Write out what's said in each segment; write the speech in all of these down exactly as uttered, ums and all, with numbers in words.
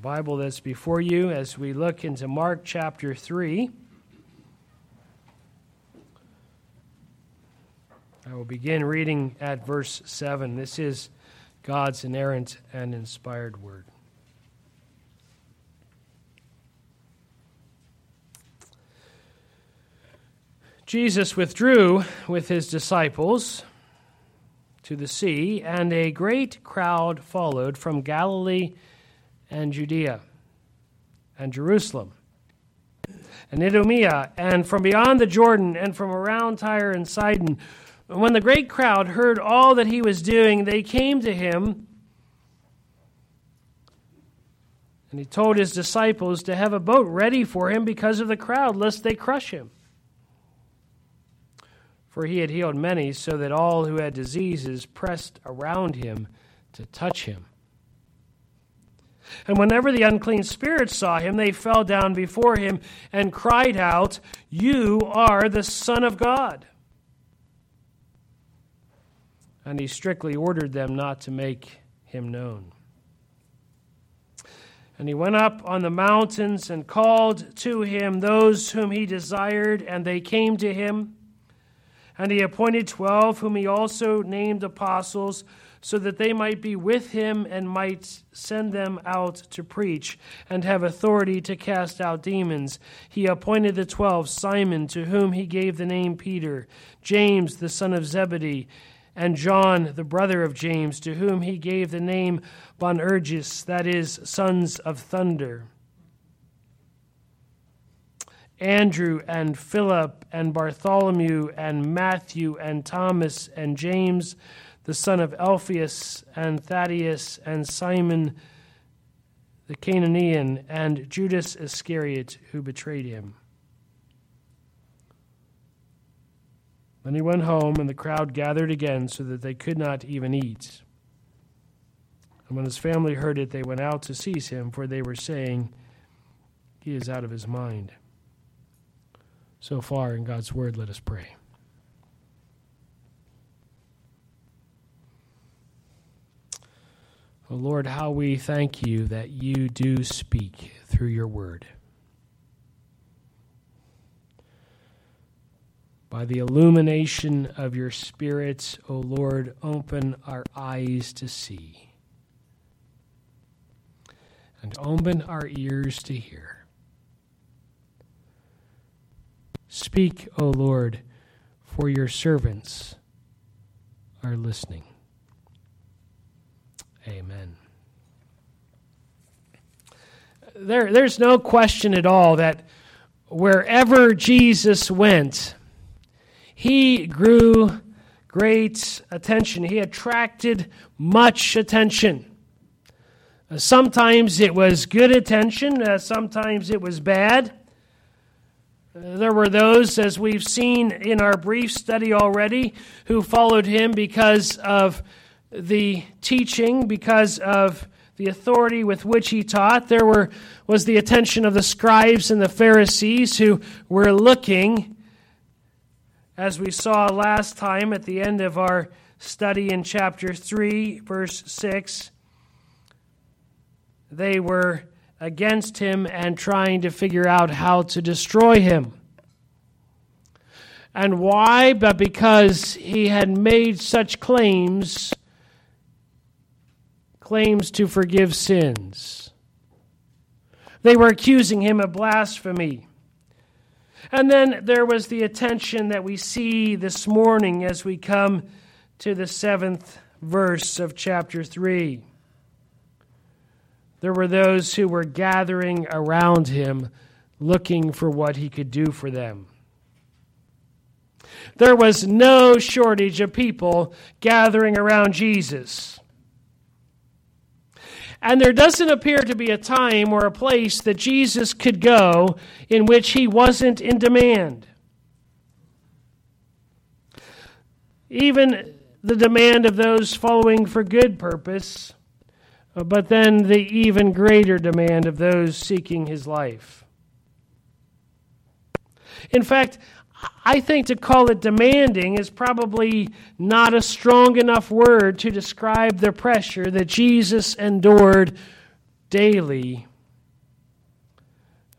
Bible that's before you as we look into Mark chapter three. I will begin reading at verse seven. This is God's inerrant and inspired word. Jesus withdrew with his disciples to the sea, and a great crowd followed from Galilee and Judea and Jerusalem and Idumea and from beyond the Jordan and from around Tyre and Sidon. When the great crowd heard all that he was doing, they came to him, and he told his disciples to have a boat ready for him because of the crowd, lest they crush him. For he had healed many, so that all who had diseases pressed around him to touch him. And whenever the unclean spirits saw him, they fell down before him and cried out, "You are the Son of God." And he strictly ordered them not to make him known. And he went up on the mountains and called to him those whom he desired, and they came to him. And he appointed twelve, whom he also named apostles, so that they might be with him and might send them out to preach and have authority to cast out demons. He appointed the twelve, Simon, to whom he gave the name Peter, James, the son of Zebedee, and John, the brother of James, to whom he gave the name Boanerges, that is, sons of thunder. Andrew and Philip and Bartholomew and Matthew and Thomas and James, the son of Alphaeus, and Thaddeus and Simon the Canaanian, and Judas Iscariot, who betrayed him. Then he went home, and the crowd gathered again so that they could not even eat. And when his family heard it, they went out to seize him, for they were saying, "He is out of his mind." So far in God's word, let us pray. Oh Lord, how we thank you that you do speak through your word. By the illumination of your Spirit, O Lord, open our eyes to see, and open our ears to hear. Speak, O Lord, for your servants are listening. Amen. There, there's no question at all that wherever Jesus went, he grew great attention. He attracted much attention. Uh, sometimes it was good attention, uh, sometimes it was bad. Uh, there were those, as we've seen in our brief study already, who followed him because of the teaching, because of the authority with which he taught. There were was the attention of the scribes and the Pharisees who were looking, as we saw last time at the end of our study in chapter three, verse six. They were against him and trying to figure out how to destroy him. And why? But because he had made such claims claims to forgive sins. They were accusing him of blasphemy. And then there was the attention that we see this morning as we come to the seventh verse of chapter three. There were those who were gathering around him, looking for what he could do for them. There was no shortage of people gathering around Jesus. And there doesn't appear to be a time or a place that Jesus could go in which he wasn't in demand. Even the demand of those following for good purpose, but then the even greater demand of those seeking his life. In fact, I think to call it demanding is probably not a strong enough word to describe the pressure that Jesus endured daily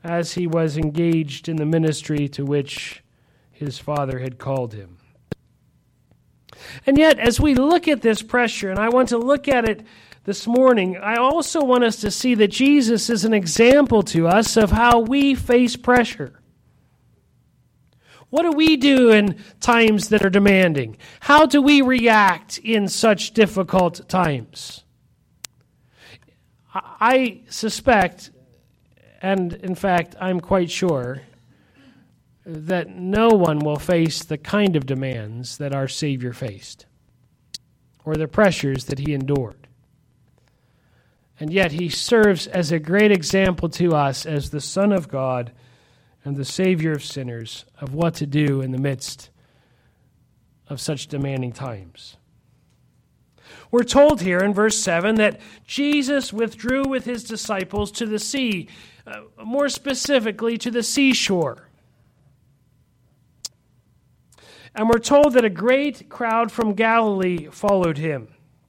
as he was engaged in the ministry to which his Father had called him. And yet, as we look at this pressure, and I want to look at it this morning, I also want us to see that Jesus is an example to us of how we face pressure. What do we do in times that are demanding? How do we react in such difficult times? I suspect, and in fact, I'm quite sure, that no one will face the kind of demands that our Savior faced, or the pressures that he endured. And yet he serves as a great example to us as the Son of God and the Savior of sinners of what to do in the midst of such demanding times. We're told here in verse seven that Jesus withdrew with his disciples to the sea, uh, more specifically to the seashore. And we're told that a great crowd from Galilee followed him.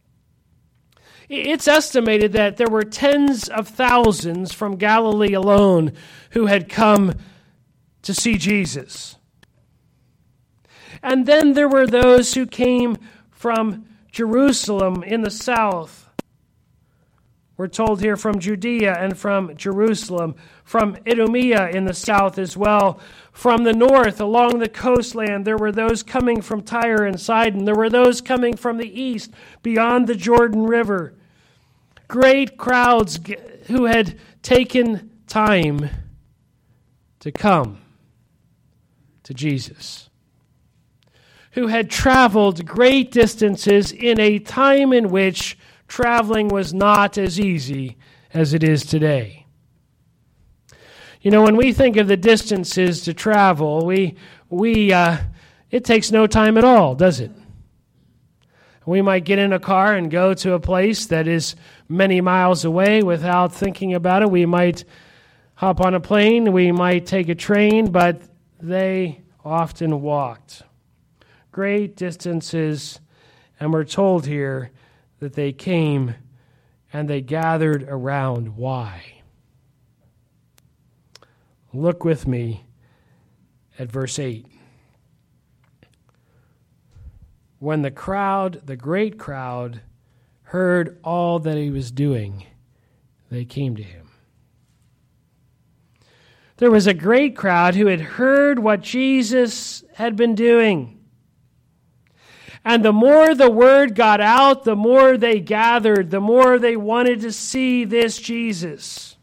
It's estimated that there were tens of thousands from Galilee alone who had come to see Jesus. And then there were those who came from Jerusalem in the south. We're told here from Judea and from Jerusalem, from Idumea in the south as well. From the north along the coastland, there were those coming from Tyre and Sidon. There were those coming from the east beyond the Jordan River. Great crowds who had taken time to come to Jesus, who had traveled great distances in a time in which traveling was not as easy as it is today. You know, when we think of the distances to travel, we we uh, it takes no time at all, does it? We might get in a car and go to a place that is many miles away without thinking about it. We might hop on a plane, we might take a train, but they often walked great distances, and we're told here that they came and they gathered around. Why? Look with me at verse eight. When the crowd, the great crowd, heard all that he was doing, they came to him. There was a great crowd who had heard what Jesus had been doing. And the more the word got out, the more they gathered, the more they wanted to see this Jesus.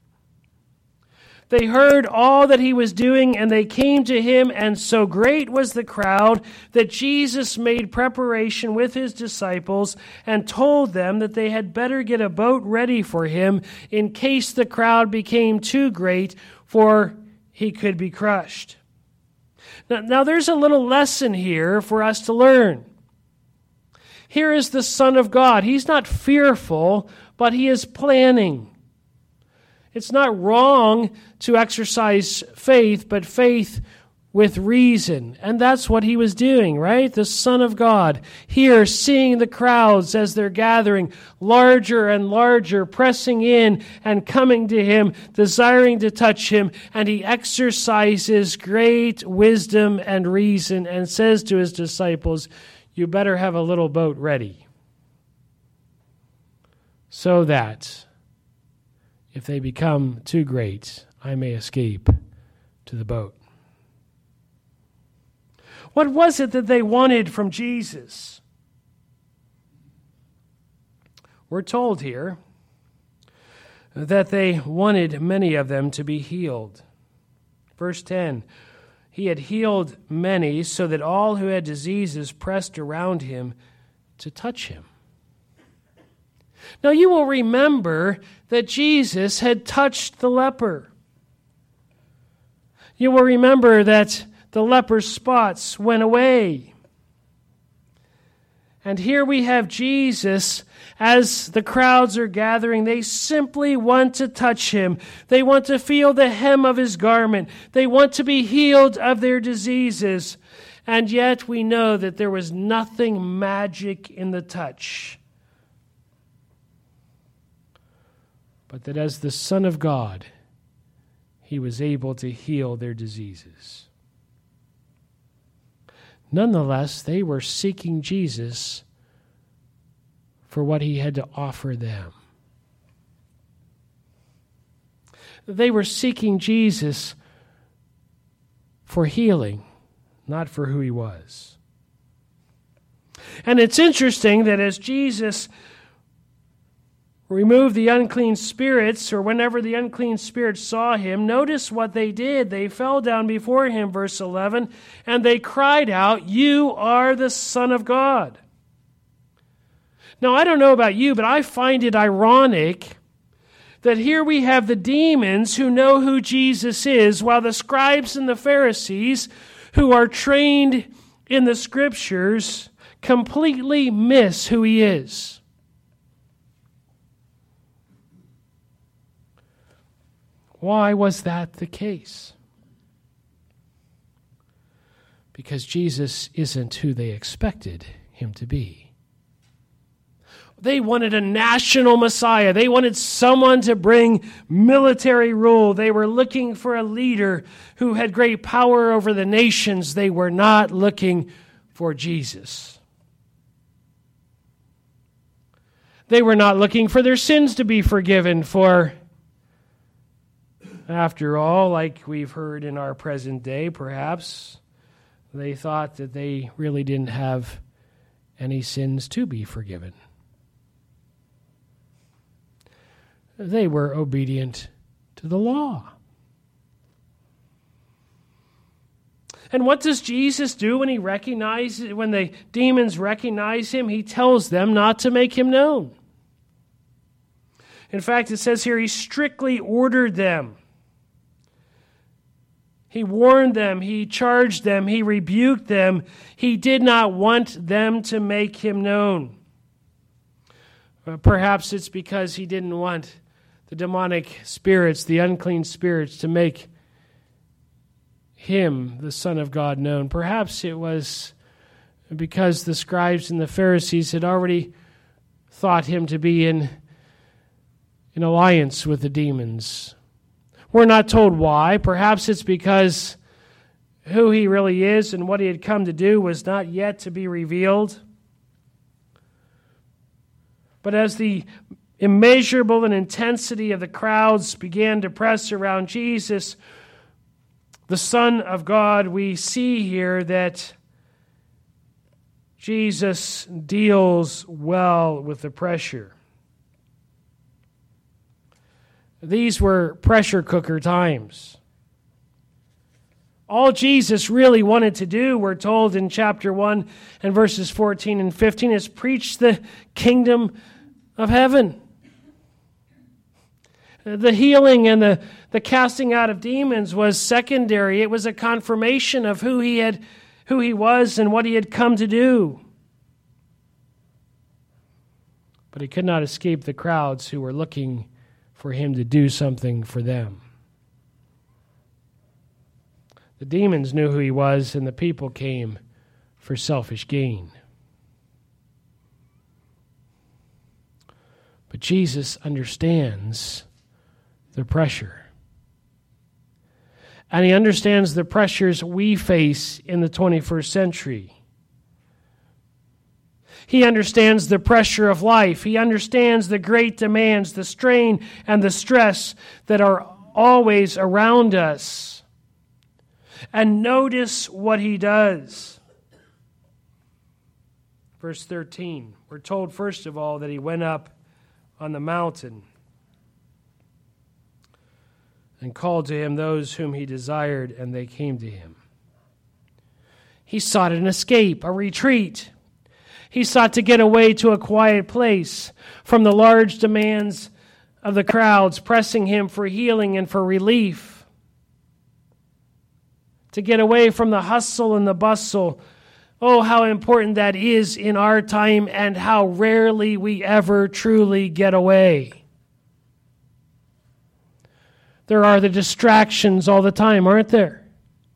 They heard all that he was doing, and they came to him, and so great was the crowd that Jesus made preparation with his disciples and told them that they had better get a boat ready for him in case the crowd became too great, for he could be crushed. Now, now there's a little lesson here for us to learn. Here is the Son of God. He's not fearful, but he is planning. It's not wrong to exercise faith, but faith with reason. And that's what he was doing, right? The Son of God, here seeing the crowds as they're gathering, larger and larger, pressing in and coming to him, desiring to touch him. And he exercises great wisdom and reason and says to his disciples, you better have a little boat ready, so that if they become too great, I may escape to the boat. What was it that they wanted from Jesus? We're told here that they wanted many of them to be healed. Verse ten, he had healed many so that all who had diseases pressed around him to touch him. Now you will remember that Jesus had touched the leper. You will remember that the leper's spots went away. And here we have Jesus, as the crowds are gathering, they simply want to touch him. They want to feel the hem of his garment. They want to be healed of their diseases. And yet we know that there was nothing magic in the touch, but that as the Son of God, he was able to heal their diseases. Nonetheless, they were seeking Jesus for what he had to offer them. They were seeking Jesus for healing, not for who he was. And it's interesting that as Jesus removed the unclean spirits, or whenever the unclean spirits saw him, notice what they did. They fell down before him, verse eleven, and they cried out, "You are the Son of God." Now, I don't know about you, but I find it ironic that here we have the demons who know who Jesus is, while the scribes and the Pharisees, who are trained in the Scriptures, completely miss who he is. Why was that the case? Because Jesus isn't who they expected him to be. They wanted a national Messiah. They wanted someone to bring military rule. They were looking for a leader who had great power over the nations. They were not looking for Jesus. They were not looking for their sins to be forgiven, for after all, like we've heard in our present day, perhaps, they thought that they really didn't have any sins to be forgiven. They were obedient to the law. And what does Jesus do when he recognizes, when the demons recognize him? He tells them not to make him known. In fact, it says here he strictly ordered them. He warned them, he charged them, he rebuked them. He did not want them to make him known. Perhaps it's because he didn't want the demonic spirits, the unclean spirits, to make him, the Son of God, known. Perhaps it was because the scribes and the Pharisees had already thought him to be in, in alliance with the demons. We're not told why. Perhaps it's because who he really is and what he had come to do was not yet to be revealed. But as the immeasurable and intensity of the crowds began to press around Jesus, the Son of God, we see here that Jesus deals well with the pressure. These were pressure cooker times. All Jesus really wanted to do, we're told in chapter one and verses fourteen and fifteen, is preach the kingdom of heaven. The healing and the, the casting out of demons was secondary. It was a confirmation of who he had, who he was and what he had come to do. But he could not escape the crowds who were looking for him to do something for them. The demons knew who he was, and the people came for selfish gain. But Jesus understands the pressure. And he understands the pressures we face in the twenty-first century. He understands the pressure of life. He understands the great demands, the strain, and the stress that are always around us. And notice what he does. Verse thirteen, we're told first of all that he went up on the mountain and called to him those whom he desired, and they came to him. He sought an escape, a retreat. He sought to get away to a quiet place from the large demands of the crowds pressing him for healing and for relief. To get away from the hustle and the bustle. Oh, how important that is in our time, and how rarely we ever truly get away. There are the distractions all the time, aren't there?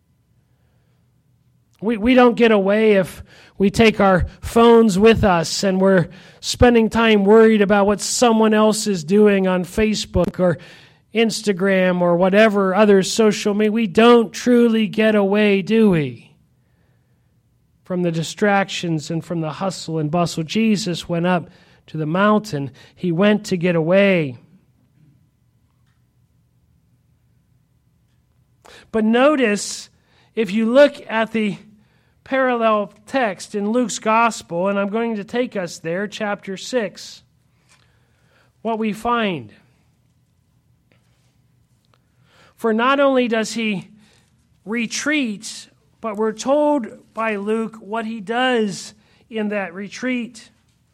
We we don't get away if we take our phones with us and we're spending time worried about what someone else is doing on Facebook or Instagram or whatever other social media. We don't truly get away, do we? From the distractions and from the hustle and bustle. Jesus went up to the mountain. He went to get away. But notice, if you look at the parallel text in Luke's Gospel, and I'm going to take us there, chapter six, what we find. For not only does he retreat, but we're told by Luke what he does in that retreat.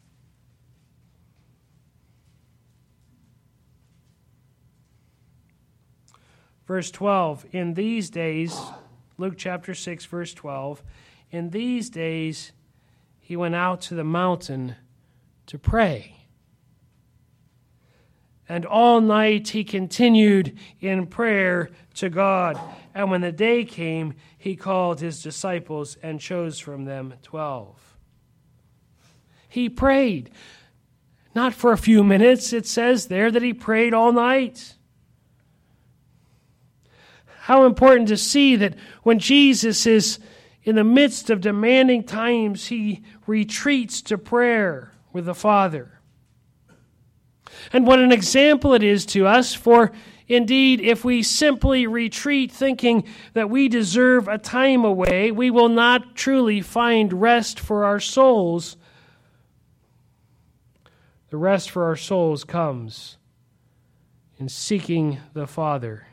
Verse twelve, in these days, Luke chapter six, verse twelve, in these days he went out to the mountain to pray. And all night he continued in prayer to God. And when the day came, he called his disciples and chose from them twelve. He prayed. Not for a few minutes. It says there that he prayed all night. How important to see that when Jesus is in the midst of demanding times, he retreats to prayer with the Father. And what an example it is to us, for indeed, if we simply retreat thinking that we deserve a time away, we will not truly find rest for our souls. The rest for our souls comes in seeking the Father,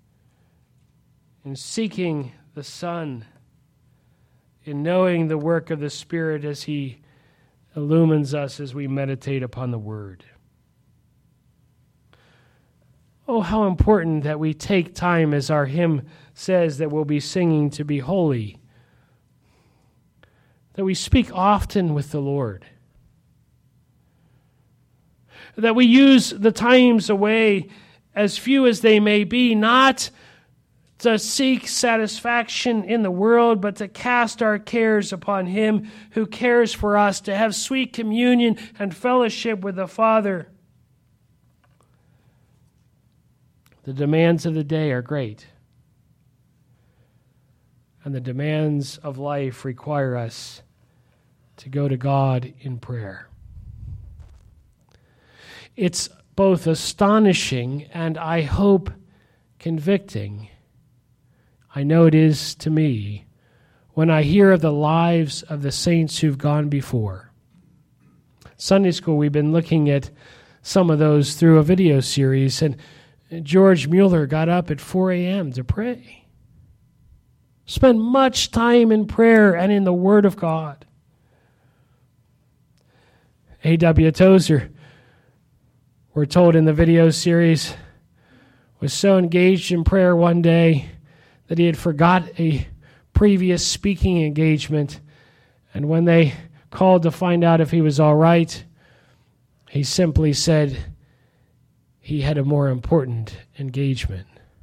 in seeking the Son, in knowing the work of the Spirit as He illumines us as we meditate upon the Word. Oh, how important that we take time, as our hymn says that we'll be singing, to be holy. That we speak often with the Lord. That we use the times away, as few as they may be, not to seek satisfaction in the world, but to cast our cares upon Him who cares for us, to have sweet communion and fellowship with the Father. The demands of the day are great, and the demands of life require us to go to God in prayer. It's both astonishing and, I hope, convicting. I know it is to me when I hear of the lives of the saints who've gone before. Sunday school, we've been looking at some of those through a video series, and George Mueller got up at four a.m. to pray. Spent much time in prayer and in the Word of God. A W Tozer, we're told in the video series, was so engaged in prayer one day that he had forgot a previous speaking engagement. And when they called to find out if he was all right, he simply said he had a more important engagement.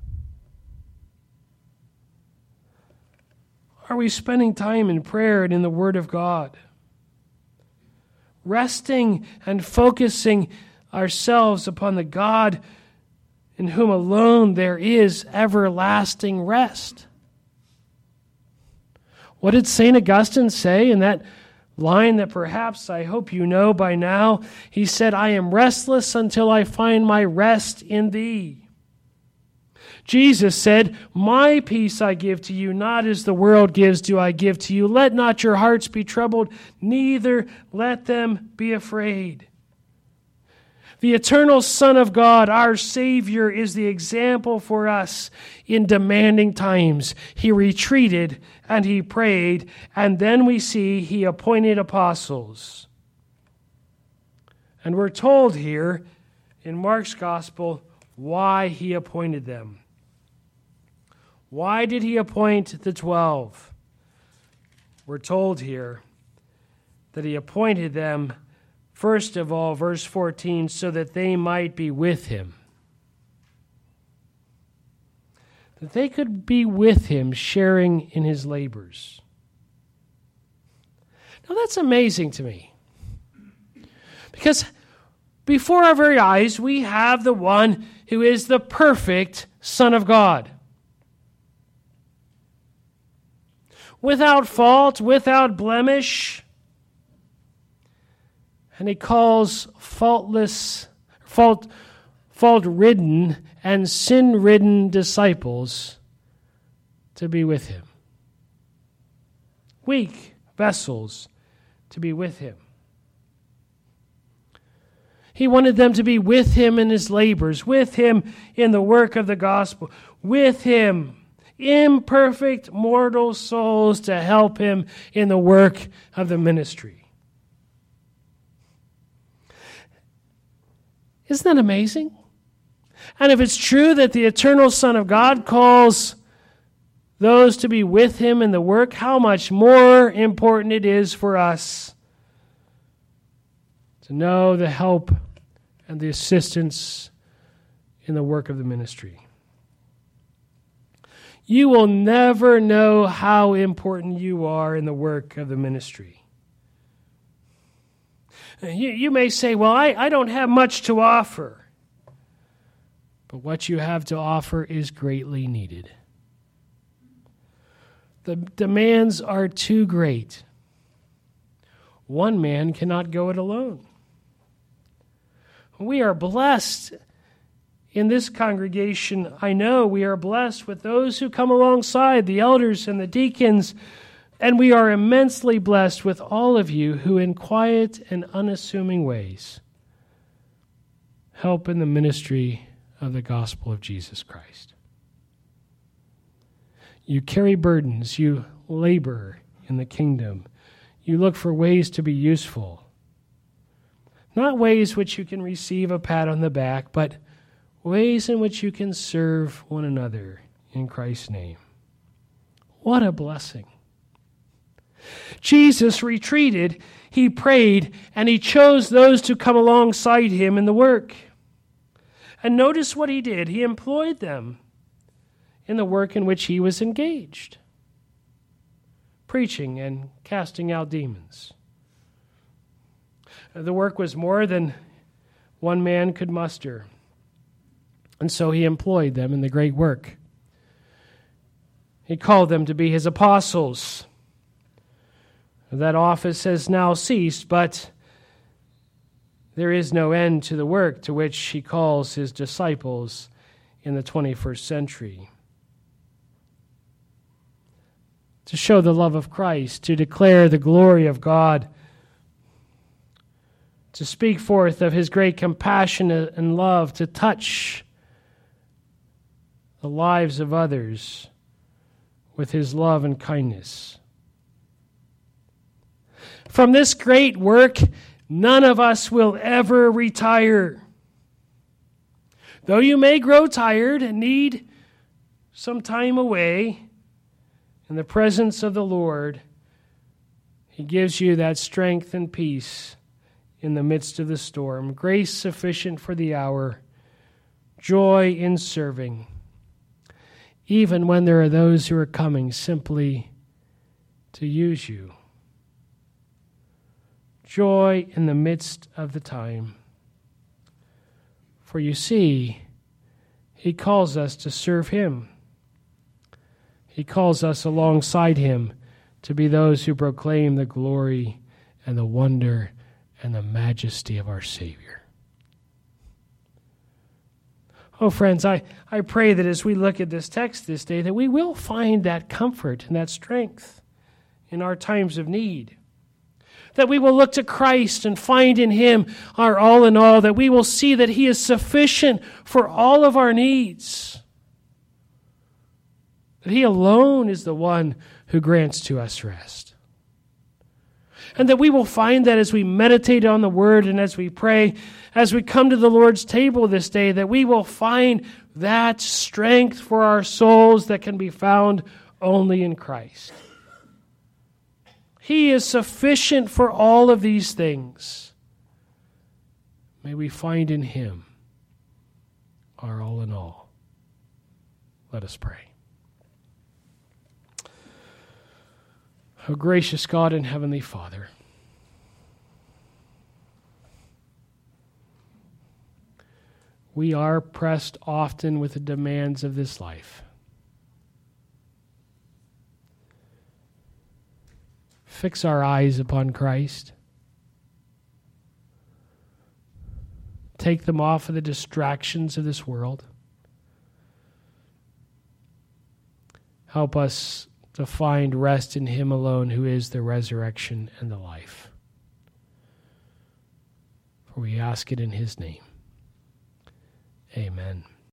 Are we spending time in prayer and in the Word of God? Resting and focusing ourselves upon the God in whom alone there is everlasting rest. What did Saint Augustine say in that line that perhaps I hope you know by now? He said, "I am restless until I find my rest in Thee." Jesus said, "My peace I give to you, not as the world gives do I give to you. Let not your hearts be troubled, neither let them be afraid." The eternal Son of God, our Savior, is the example for us in demanding times. He retreated and He prayed, and then we see He appointed apostles. And we're told here in Mark's Gospel why He appointed them. Why did He appoint the twelve? We're told here that He appointed them, first of all, verse fourteen, so that they might be with Him. That they could be with Him, sharing in His labors. Now that's amazing to me. Because Before our very eyes, we have the one who is the perfect Son of God. Without fault, without blemish. And he calls faultless, fault, fault-ridden and sin-ridden disciples to be with him. Weak vessels to be with him. He wanted them to be with him in his labors, with him in the work of the gospel, with him, imperfect mortal souls to help him in the work of the ministry. Isn't that amazing? And if it's true that the eternal Son of God calls those to be with him in the work, how much more important it is for us to know the help and the assistance in the work of the ministry. You will never know how important you are in the work of the ministry. You, you may say, well, I, I don't have much to offer. But what you have to offer is greatly needed. The demands are too great. One man cannot go it alone. We are blessed in this congregation. I know we are blessed with those who come alongside, the elders and the deacons, and we are immensely blessed with all of you who in quiet and unassuming ways help in the ministry of the gospel of Jesus Christ. You carry burdens, you labor in the kingdom, you look for ways to be useful. Not ways which you can receive a pat on the back, but ways in which you can serve one another in Christ's name. What a blessing. Jesus retreated, he prayed, and he chose those to come alongside him in the work. And notice what he did. He employed them in the work in which he was engaged, preaching and casting out demons. The work was more than one man could muster, and so he employed them in the great work. He called them to be his apostles. That office has now ceased, but there is no end to the work to which he calls his disciples in the twenty-first century. To show the love of Christ, to declare the glory of God, to speak forth of his great compassion and love, to touch the lives of others with his love and kindness. From this great work, none of us will ever retire. Though you may grow tired and need some time away in the presence of the Lord, he gives you that strength and peace in the midst of the storm, grace sufficient for the hour, joy in serving, even when there are those who are coming simply to use you. Joy in the midst of the time. For you see, he calls us to serve him. He calls us alongside him to be those who proclaim the glory and the wonder and the majesty of our Savior. Oh, friends, I, I pray that as we look at this text this day, that we will find that comfort and that strength in our times of need. That we will look to Christ and find in him our all in all, that we will see that he is sufficient for all of our needs. That he alone is the one who grants to us rest. And that we will find that as we meditate on the word and as we pray, as we come to the Lord's table this day, that we will find that strength for our souls that can be found only in Christ. He is sufficient for all of these things. May we find in him our all in all. Let us pray. O gracious God and Heavenly Father, we are pressed often with the demands of this life. Fix our eyes upon Christ. Take them off of the distractions of this world. Help us to find rest in Him alone, who is the resurrection and the life. For we ask it in His name. Amen.